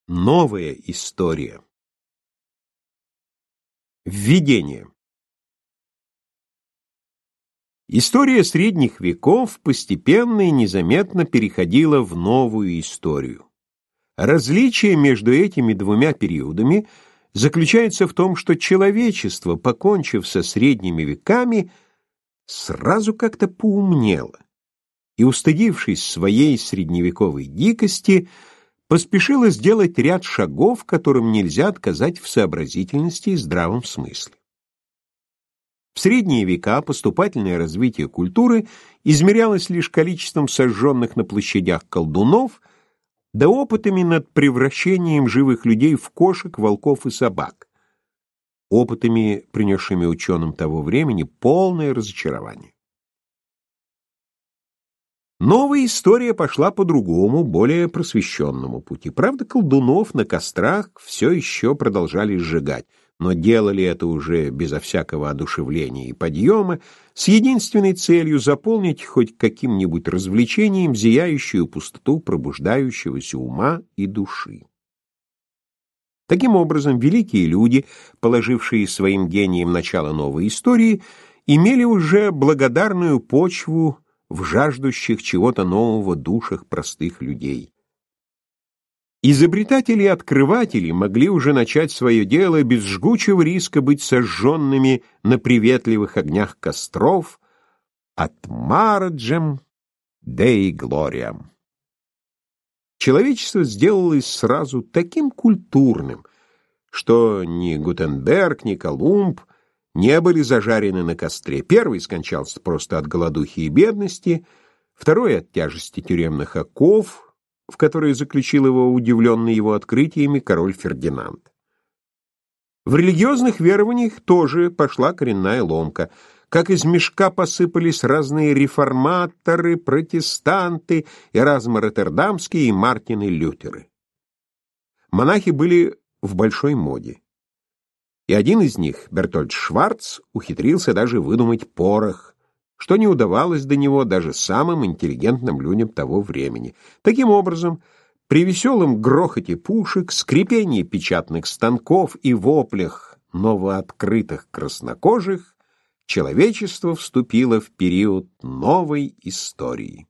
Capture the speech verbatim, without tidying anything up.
Новая история. Введение. История средних веков постепенно и незаметно переходила в новую историю. Различие между этими двумя периодами заключается в том, что человечество, покончив со средними веками, сразу как-то поумнело и, устыдившись своей средневековой дикости, поспешило сделать ряд шагов, которым нельзя отказать в сообразительности и здравом смысле. В средние века поступательное развитие культуры измерялось лишь количеством сожженных на площадях колдунов да опытами над превращением живых людей в кошек, волков и собак, опытами, принесшими ученым того времени полное разочарование. Новая история пошла по другому, более просвещенному пути. Правда, колдунов на кострах все еще продолжали сжигать, но делали это уже безо всякого одушевления и подъема, с единственной целью заполнить хоть каким-нибудь развлечением зияющую пустоту пробуждающегося ума и души. Таким образом, великие люди, положившие своим гением начало новой истории, имели уже благодарную почву в жаждущих чего-то нового душах простых людей. Изобретатели и открыватели могли уже начать свое дело без жгучего риска быть сожженными на приветливых огнях костров от Мараджем Dei Gloriam. Человечество сделалось сразу таким культурным, что ни Гутенберг, ни Колумб не были зажарены на костре. Первый скончался просто от голодухи и бедности, второй — от тяжести тюремных оков, в которые заключил его удивленный его открытиями король Фердинанд. В религиозных верованиях тоже пошла коренная ломка. Как из мешка посыпались разные реформаторы, протестанты, Эразмы Роттердамские и Мартины Лютеры. Монахи были в большой моде. И один из них, Бертольд Шварц, ухитрился даже выдумать порох, что не удавалось до него даже самым интеллигентным людям того времени. Таким образом, при веселом грохоте пушек, скрипении печатных станков и воплях новооткрытых краснокожих человечество вступило в период новой истории.